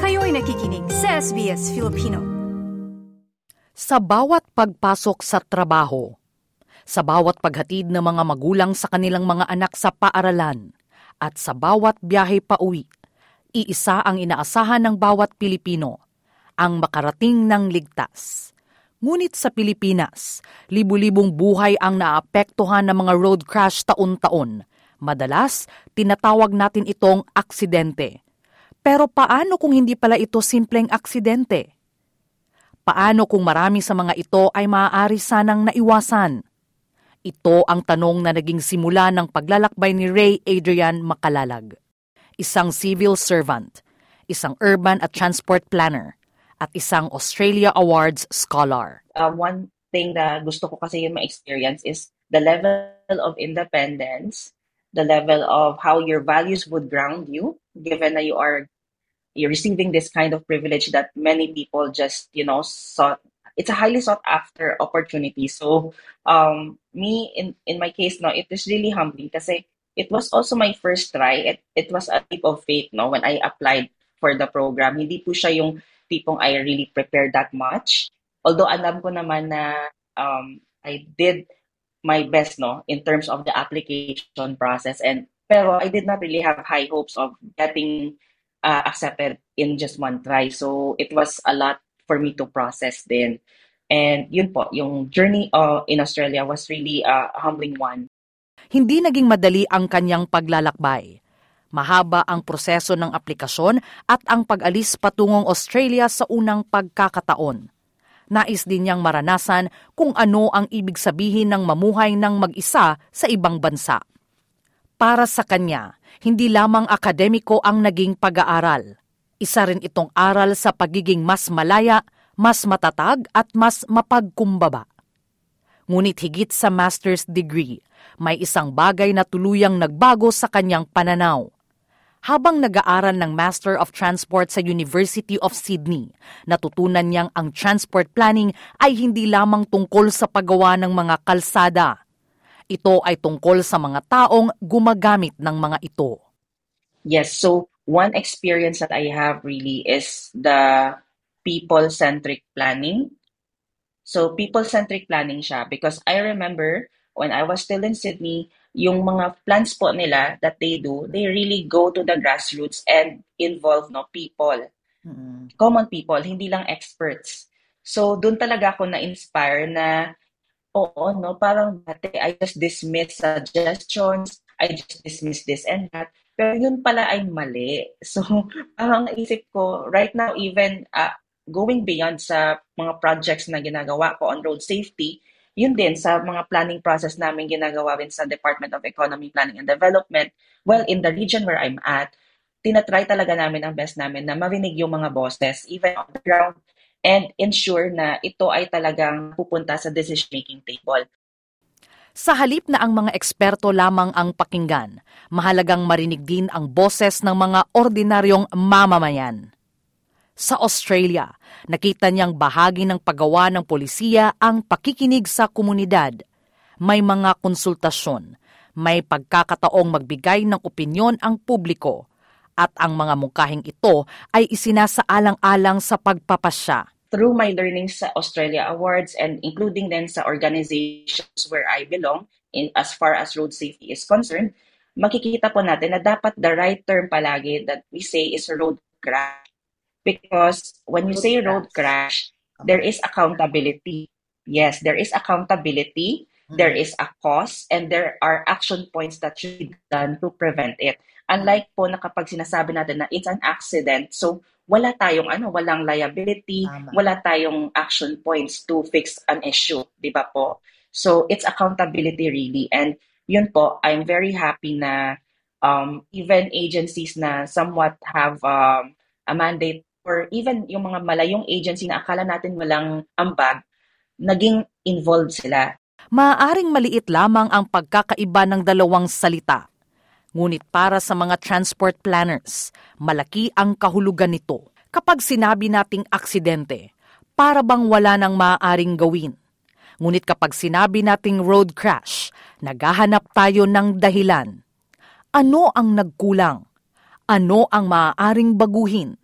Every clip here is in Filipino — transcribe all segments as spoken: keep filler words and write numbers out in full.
Kayo'y nakikinig sa S B S Filipino. Sa bawat pagpasok sa trabaho, sa bawat paghatid ng mga magulang sa kanilang mga anak sa paaralan, at sa bawat biyahe pauwi, iisa ang inaasahan ng bawat Pilipino, ang makarating ng ligtas. Ngunit sa Pilipinas, libu-libong buhay ang naapektuhan ng mga road crash taon-taon. Madalas, tinatawag natin itong aksidente. Pero paano kung hindi pala ito simpleng aksidente? Paano kung marami sa mga ito ay maaari sanang naiwasan? Ito ang tanong na naging simula ng paglalakbay ni Ray Adrian Macalalag, isang civil servant, isang urban at transport planner, at isang Australia Awards scholar. Uh, one thing na gusto ko kasi yung ma-experience is the level of independence, the level of how your values would ground you, given that you are you're receiving this kind of privilege that many people just, you know, sought. It's a highly sought after opportunity. So, um, me, in, in my case, no, it is really humbling kasi it was also my first try. It, it was a leap of faith, no, when I applied for the program. Hindi po siya yung tipong I really prepared that much. Although alam ko naman na um, I did my best, no, in terms of the application process. And pero I did not really have high hopes of getting Uh, accepted in just one try. So it was a lot for me to process din. And yun po, yung journey uh, in Australia was really uh, a humbling one. Hindi naging madali ang kanyang paglalakbay. Mahaba ang proseso ng aplikasyon at ang pag-alis patungong Australia sa unang pagkakataon. Nais din niyang maranasan kung ano ang ibig sabihin ng mamuhay ng mag-isa sa ibang bansa. Para sa kanya, hindi lamang akademiko ang naging pag-aaral. Isa rin itong aral sa pagiging mas malaya, mas matatag at mas mapagkumbaba. Ngunit higit sa master's degree, may isang bagay na tuluyang nagbago sa kanyang pananaw. Habang nag-aaral ng Master of Transport sa University of Sydney, natutunan niyang ang transport planning ay hindi lamang tungkol sa paggawa ng mga kalsada. Ito ay tungkol sa mga taong gumagamit ng mga ito. Yes, so one experience that I have really is the people-centric planning. So people-centric planning siya because I remember when I was still in Sydney, yung mga plans po nila that they do, they really go to the grassroots and involve no people. Mm-hmm. Common people, hindi lang experts. So doon talaga ako na-inspire na oo, no, parang dati I just dismiss suggestions, I just dismiss this and that, pero yun pala ay mali. So, parang naisip ko, right now, even uh, going beyond sa mga projects na ginagawa ko on road safety, yun din sa mga planning process namin ginagawa rin sa Department of Economy, Planning and Development. Well, in the region where I'm at, tinatry talaga namin ang best namin na marinig yung mga bosses, even on the ground, and ensure na ito ay talagang pupunta sa decision-making table. Sa halip na ang mga eksperto lamang ang pakinggan, mahalagang marinig din ang boses ng mga ordinaryong mamamayan. Sa Australia, nakita niyang bahagi ng paggawa ng polisiya ang pakikinig sa komunidad. May mga konsultasyon, may pagkakataong magbigay ng opinyon ang publiko, at ang mga mungkahing ito ay isinasaalang-alang sa pagpapasya. Through my learnings sa Australia Awards and including then sa organizations where I belong, in as far as road safety is concerned, makikita po natin na dapat the right term palagi that we say is road crash. Because when you say road crash, there is accountability. Yes, there is accountability, there is a cause, and there are action points that should be done to prevent it. Unlike po na kapag sinasabi natin na it's an accident, so wala tayong ano, walang liability, Tama. Wala tayong action points to fix an issue, di ba po? So it's accountability really. And yun po, I'm very happy na um, even agencies na somewhat have um, a mandate or even yung mga malayong agency na akala natin walang ambag, naging involved sila. Maaaring maliit lamang ang pagkakaiba ng dalawang salita. Ngunit para sa mga transport planners, malaki ang kahulugan nito. Kapag sinabi nating aksidente, para bang wala nang maaaring gawin. Ngunit kapag sinabi nating road crash, naghahanap tayo ng dahilan. Ano ang nagkulang? Ano ang maaaring baguhin?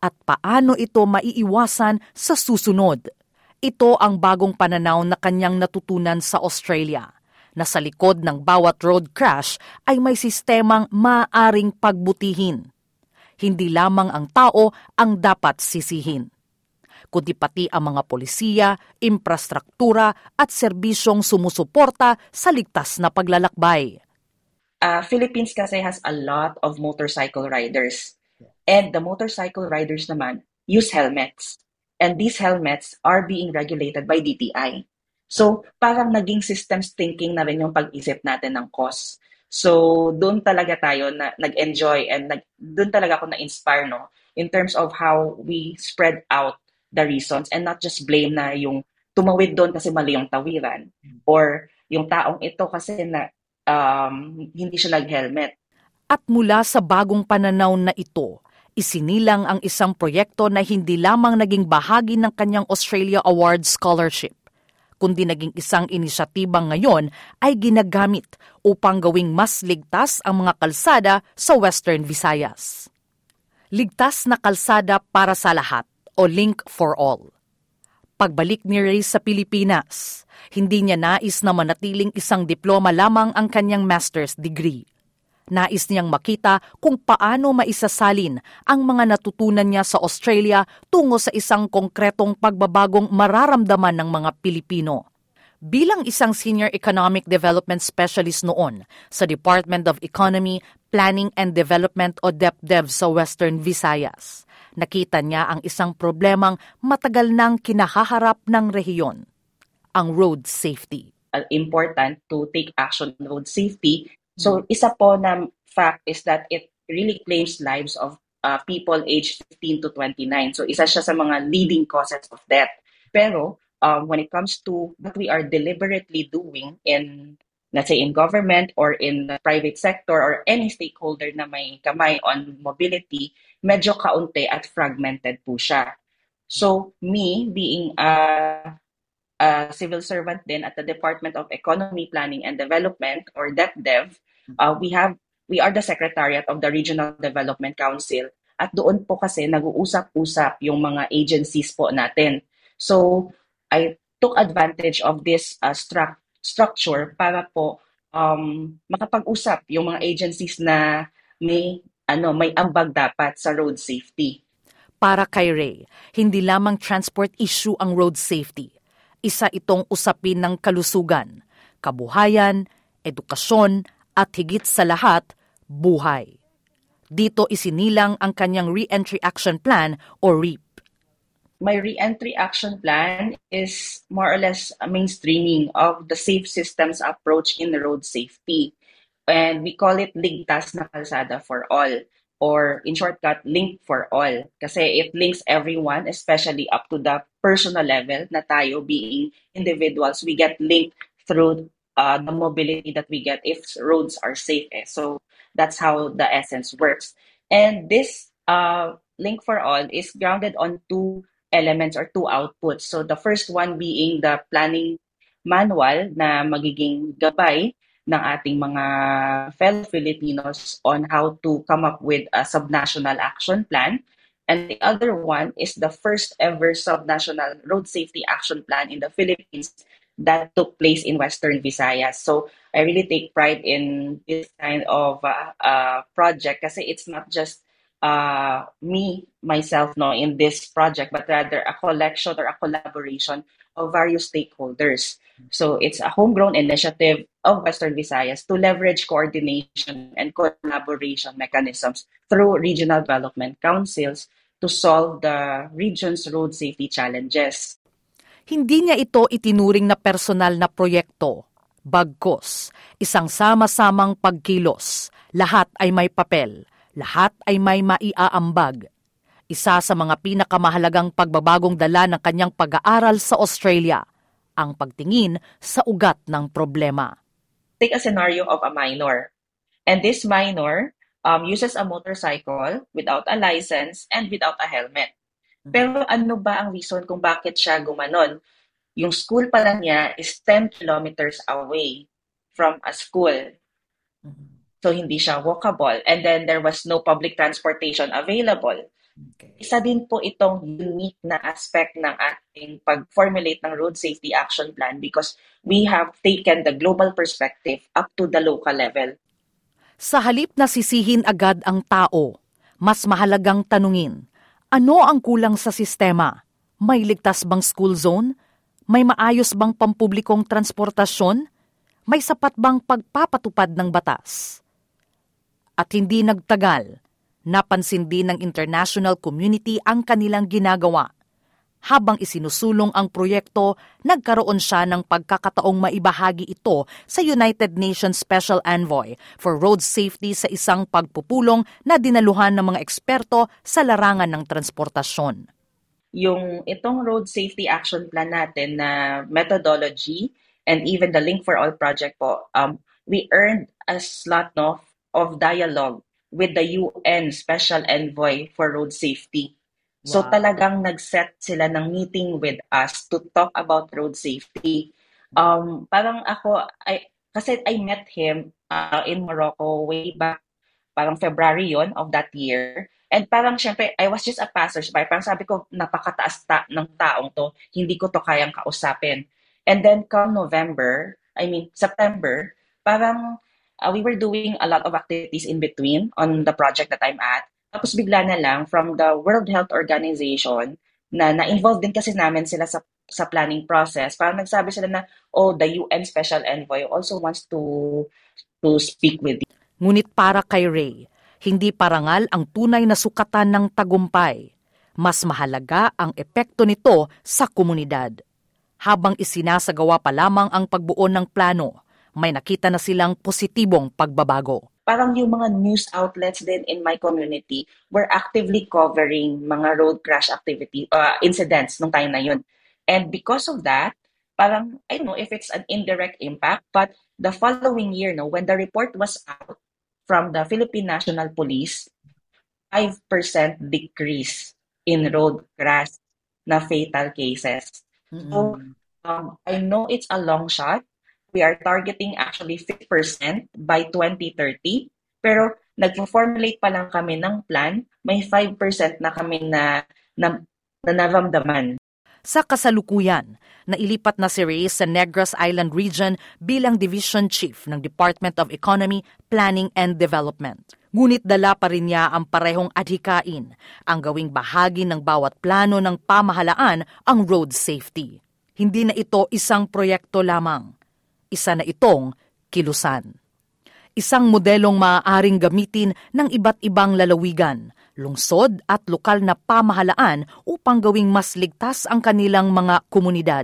at paano ito maiiwasan sa susunod. Ito ang bagong pananaw na kanyang natutunan sa Australia, na sa likod ng bawat road crash ay may sistemang maaaring pagbutihin. Hindi lamang ang tao ang dapat sisihin, kundi pati ang mga polisiya, infrastruktura at serbisyong sumusuporta sa ligtas na paglalakbay. Uh, Philippines kasi has a lot of motorcycle riders. And the motorcycle riders naman use helmets. And these helmets are being regulated by D T I. So parang naging systems thinking na rin yung pag-isip natin ng cost. So doon talaga tayo na nag-enjoy and nag, doon talaga ako na-inspire, no, in terms of how we spread out the reasons and not just blame na yung tumawid doon kasi mali yung tawiran or yung taong ito kasi na um, hindi siya nag-helmet. At mula sa bagong pananaw na ito, isinilang ang isang proyekto na hindi lamang naging bahagi ng kanyang Australia Award Scholarship, kundi naging isang inisyatibang ngayon ay ginagamit upang gawing mas ligtas ang mga kalsada sa Western Visayas. Ligtas na kalsada para sa lahat o Link for All. Pagbalik ni Ray sa Pilipinas, hindi niya nais na manatiling isang diploma lamang ang kanyang master's degree. Nais niyang makita kung paano maisasalin ang mga natutunan niya sa Australia tungo sa isang konkretong pagbabagong mararamdaman ng mga Pilipino. Bilang isang Senior Economic Development Specialist noon sa Department of Economy, Planning and Development o DepDev sa Western Visayas, nakita niya ang isang problemang matagal nang kinahaharap ng rehiyon, ang road safety. Important to take action on road safety. So, isa po na fact is that it really claims lives of uh, people aged fifteen to twenty-nine. So, isa siya sa mga leading causes of death. Pero, um, when it comes to what we are deliberately doing in, let's say, in government or in the private sector or any stakeholder na may kamay on mobility, medyo kaunti at fragmented po siya. So, me, being a a civil servant din at the Department of Economy, Planning and Development or DepDev, uh, we have we are the Secretariat of the Regional Development Council at doon po kasi nag-uusap-usap yung mga agencies po natin. So I took advantage of this uh, stru- structure para po um, makapag-usap yung mga agencies na may ano may ambag dapat sa road safety. Para kay Ray, hindi lamang transport issue ang road safety. Isa itong usapin ng kalusugan, kabuhayan, edukasyon, at higit sa lahat, buhay. Dito isinilang ang kanyang Re-Entry Action Plan o R E A P. My Re-Entry Action Plan is more or less a mainstreaming of the safe systems approach in road safety. And we call it Ligtas na Kalsada for All. Or in shortcut, Link for All. Kasi it links everyone, especially up to the personal level na tayo being individuals. We get linked through uh, the mobility that we get if roads are safe. Eh. So that's how the essence works. And this uh, Link for All is grounded on two elements or two outputs. So the first one being the planning manual na magiging gabay ng ating mga fellow Filipinos on how to come up with a subnational action plan. And the other one is the first ever subnational road safety action plan in the Philippines that took place in Western Visayas. So I really take pride in this kind of uh, uh, project kasi it's not just uh, me, myself, no, in this project, but rather a collection or a collaboration of various stakeholders. So it's a homegrown initiative of Western Visayas to leverage coordination and collaboration mechanisms through regional development councils to solve the region's road safety challenges. Hindi niya ito itinuring na personal na proyekto. Bagkus, isang sama-samang pagkilos. Lahat ay may papel. Lahat ay may maiaambag. Isa sa mga pinakamahalagang pagbabagong dala ng kanyang pag-aaral sa Australia, ang pagtingin sa ugat ng problema. Take a scenario of a minor. And this minor um, uses a motorcycle without a license and without a helmet. Pero ano ba ang reason kung bakit siya gumanon? Yung school pala niya is ten kilometers away from a school. So hindi siya walkable. And then there was no public transportation available. Okay. Isa din po itong unique na aspect ng ating pag-formulate ng Road Safety Action Plan because we have taken the global perspective up to the local level. Sa halip na sisihin agad ang tao, mas mahalagang tanungin, ano ang kulang sa sistema? May ligtas bang school zone? May maayos bang pampublikong transportasyon? May sapat bang pagpapatupad ng batas? At hindi nagtagal, napansin din ng international community ang kanilang ginagawa. Habang isinusulong ang proyekto, nagkaroon siya ng pagkakataong maibahagi ito sa United Nations Special Envoy for Road Safety sa isang pagpupulong na dinaluhan ng mga eksperto sa larangan ng transportasyon. Yung itong Road Safety Action Plan natin na methodology and even the Link for All project po, um, we earned a slot no, of dialogue with the U N Special Envoy for Road Safety. So Wow. talagang nag-set sila ng meeting with us to talk about road safety. Um, parang ako, I, kasi I met him uh, in Morocco way back, parang February yon of that year. And parang syempre, I was just a passersby. Parang sabi ko, napakataas ta- ng taong to, hindi ko to kayang kausapin. And then come November, I mean September, parang uh, we were doing a lot of activities in between on the project that I'm at. Tapos bigla na lang from the World Health Organization na na-involve din kasi namin sila sa sa planning process. Parang nagsabi sila na, oh, the U N Special Envoy also wants to to speak with you. Ngunit para kay Ray, hindi parangal ang tunay na sukatan ng tagumpay. Mas mahalaga ang epekto nito sa komunidad. Habang isinasagawa pa lamang ang pagbuo ng plano, may nakita na silang positibong pagbabago. Parang yung mga news outlets din in my community were actively covering mga road crash activity uh, incidents nung time na yun. And because of that, parang, I don't know if it's an indirect impact, but the following year, no, when the report was out from the Philippine National Police, five percent decrease in road crash na fatal cases. Mm-hmm. So, um, I know it's a long shot. We are targeting actually fifty percent by twenty thirty. Pero nag-formulate pa lang kami ng plan, may five percent na kami na, na, na naramdaman. Sa kasalukuyan, nailipat na si Ray sa Negros Island Region bilang Division Chief ng Department of Economy, Planning and Development. Ngunit dala pa rin niya ang parehong adhikain, ang gawing bahagi ng bawat plano ng pamahalaan ang road safety. Hindi na ito isang proyekto lamang. Isa na itong kilusan. Isang modelong maaaring gamitin ng iba't ibang lalawigan, lungsod at lokal na pamahalaan upang gawing mas ligtas ang kanilang mga komunidad.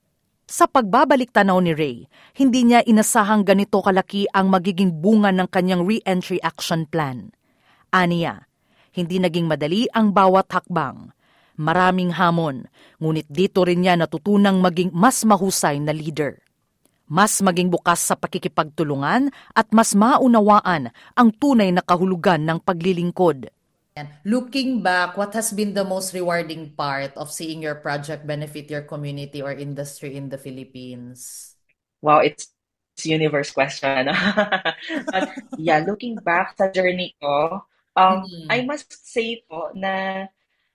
Sa pagbabalik tanaw ni Ray, hindi niya inasahang ganito kalaki ang magiging bunga ng kanyang re-entry action plan. Aniya, hindi naging madali ang bawat hakbang. Maraming hamon, ngunit dito rin niya natutunang maging mas mahusay na leader. Mas maging bukas sa pakikipagtulungan at mas maunawaan ang tunay na kahulugan ng paglilingkod. Looking back, what has been the most rewarding part of seeing your project benefit your community or industry in the Philippines? Wow, it's, it's universe question. But yeah, looking back sa journey ko, um, mm-hmm. I must say po na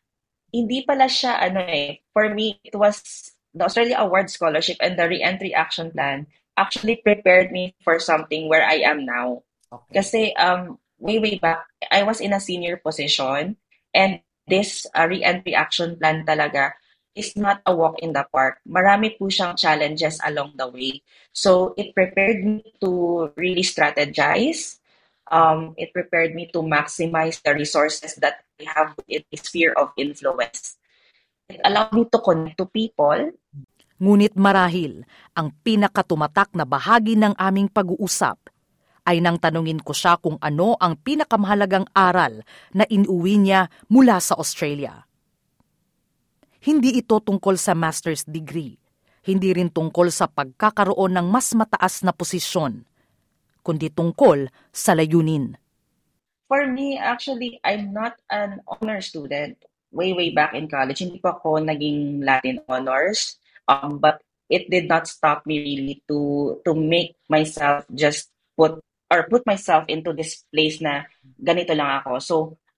hindi pala siya, ano eh, for me, it was the Australia Award Scholarship and the Re-Entry Action Plan actually prepared me for something where I am now. Okay. Kasi um, way, way back, I was in a senior position and this uh, Re-Entry Action Plan talaga is not a walk in the park. Marami po siyang challenges along the way. So it prepared me to really strategize. Um, it prepared me to maximize the resources that I have in the sphere of influence. It allowed me to connect to people. Ngunit marahil, ang pinakatumatak na bahagi ng aming pag-uusap ay nang tanungin ko siya kung ano ang pinakamahalagang aral na inuwi niya mula sa Australia. Hindi ito tungkol sa master's degree, hindi rin tungkol sa pagkakaroon ng mas mataas na posisyon, kundi tungkol sa layunin. For me, actually, I'm not an honor student. Way, way back in college, hindi pa ako naging Latin honors. Um, but it did not stop me really to to make myself just put or put myself into this place na ganito lang ako. So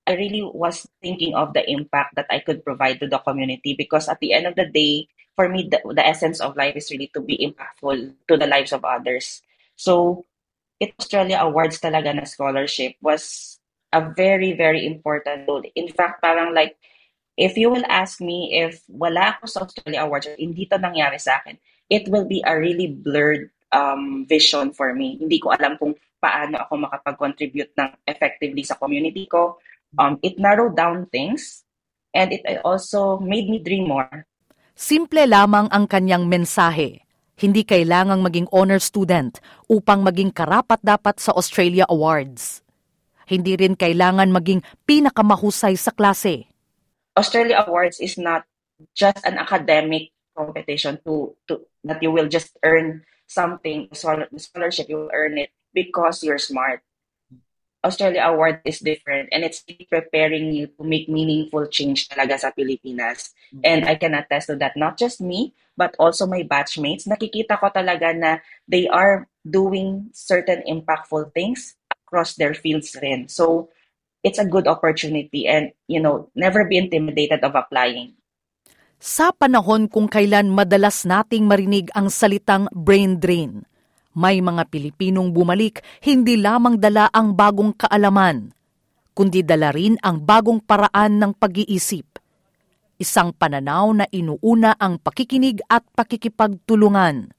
I really was thinking of the impact that I could provide to the community, because at the end of the day, for me, the, the essence of life is really to be impactful to the lives of others. So, it Australia Awards talaga na scholarship was a very, very important tool. In fact, parang like, if you will ask me if wala ako sa Australia Awards, hindi to nangyari sa akin, it will be a really blurred um, vision for me. Hindi ko alam kung paano ako makapag-contribute ng effectively sa community ko. Um, it narrowed down things, and it also made me dream more. Simple lamang ang kanyang mensahe. Hindi kailangang maging honor student upang maging karapat-dapat sa Australia Awards. Hindi rin kailangan maging pinakamahusay sa klase. Australia Awards is not just an academic competition to, to that you will just earn something, scholarship, you will earn it because you're smart. Australia Award is different, and it's preparing you to make meaningful change talaga sa Pilipinas. Mm-hmm. And I can attest to that, not just me, but also my batchmates. Nakikita ko talaga na they are doing certain impactful things across their fields rin. So, it's a good opportunity, and, you know, never be intimidated of applying. Sa panahon kung kailan madalas nating marinig ang salitang brain drain, may mga Pilipinong bumalik hindi lamang dala ang bagong kaalaman, kundi dala rin ang bagong paraan ng pag-iisip. Isang pananaw na inuuna ang pakikinig at pakikipagtulungan.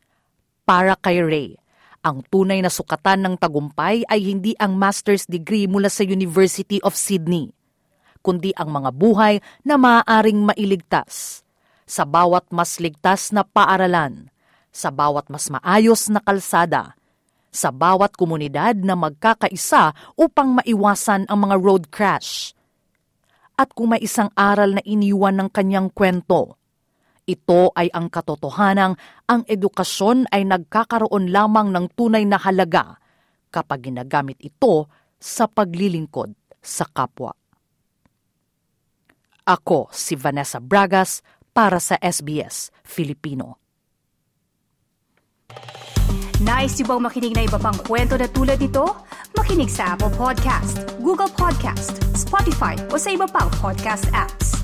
Para kay Ray, ang tunay na sukatan ng tagumpay ay hindi ang master's degree mula sa University of Sydney, kundi ang mga buhay na maaaring mailigtas sa bawat mas ligtas na paaralan, sa bawat mas maayos na kalsada, sa bawat komunidad na magkakaisa upang maiwasan ang mga road crash. At kung may isang aral na iniwan ng kanyang kwento, ito ay ang katotohanang ang edukasyon ay nagkakaroon lamang ng tunay na halaga kapag ginagamit ito sa paglilingkod sa kapwa. Ako si Vanessa Bragas para sa S B S Filipino. Nice yung bang makinig na iba pang kwento na tulad ito? Makinig sa Apple Podcast, Google Podcast, Spotify o sa iba pang podcast apps.